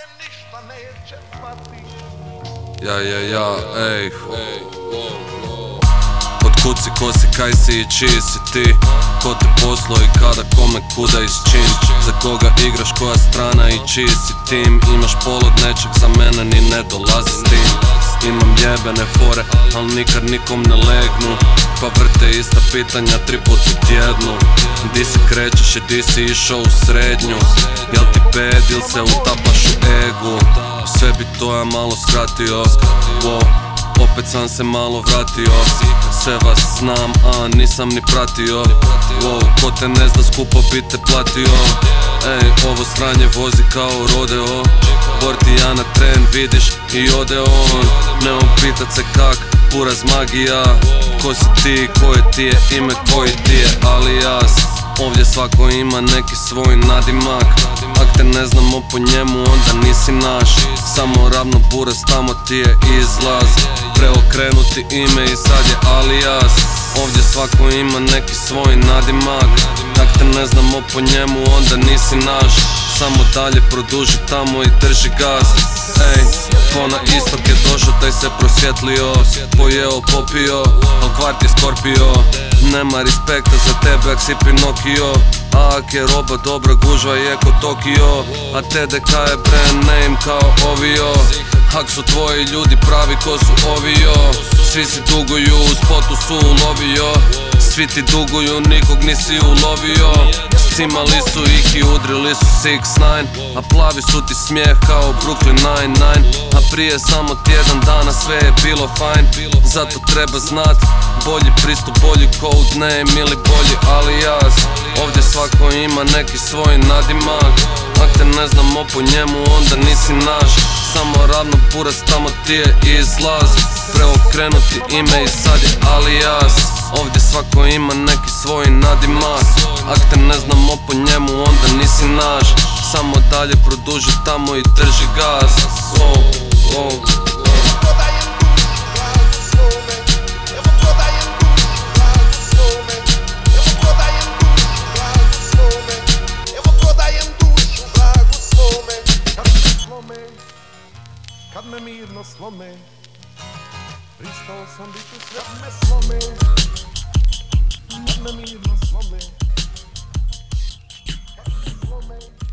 Ja, ej. Od kud si, ko si, kaj si i čiji si ti? Ko te poslo i kada, kome, kuda i s čim? Za koga igraš, koja strana i čiji si tim? Imaš pol od nečeg, za mene ni ne dolazi s tim. Imam jebene fore, al nikad nikom ne legnu. Pa vrte ista pitanja 3 put u tjednu. Di se krećeš i di si išao u srednju? Jel ti bed il se utapaš u egu? Sve bi to ja malo skratio, wow. Opet sam se malo vratio. Sve vas znam, a nisam ni pratio, wow. Ko te ne zna skupo bi te platio. Ej, ovo sranje vozi kao rodeo. Borti ja na tren, vidiš i ode on. Nemam pitat se kak, buraz magija. Ko si ti, koje ti je ime, koji ti je alias? Ovdje svako ima neki svoj nadimak. Ak te ne znamo po njemu, onda nisi naš. Samo ravno buraz, tamo ti je izlaz. Preokrenuti ime i sad je alias. Ovdje svako ima neki svoj nadimak. Ak te ne znamo po njemu, onda nisi naš. Samo dalje produži tamo i drži gas. Ej, ko na istok je došao, taj se prosvjetlio. Pojeo, popio, al kvart je Skorpio. Nema respekta za tebe ak si Pinokio. A ak je roba dobra, gužva je ko Tokio. A TDK je brand name kao Ovio. Ak su tvoji ljudi pravi ko su Ovio. Svi si duguju, u spotu su ulovio. Svi ti duguju, nikog nisi ulovio. Cimali su ih i udrili su 6ix9ine. A plavi su ti smijeh kao Brooklyn Nine-Nine. A prije samo tjedan dana sve je bilo fajn. Zato treba znat, bolji pristup, bolji codename ili bolji alias. Ovdje svako ima neki svoj nadimak. Ak te ne znamo po njemu, onda nisi naš. Samo ravno buraz, tamo ti je izlaz. Preokrenuti ime i sad je alias. Ovdje svako ima neki svoj nadimak. Ak te ne znamo po njemu, onda nisi naš. Samo dalje produži tamo i drži gas. Kad me mirno slome, pristao sam biti sve me slome. Kad me mirno slome, kad me slome.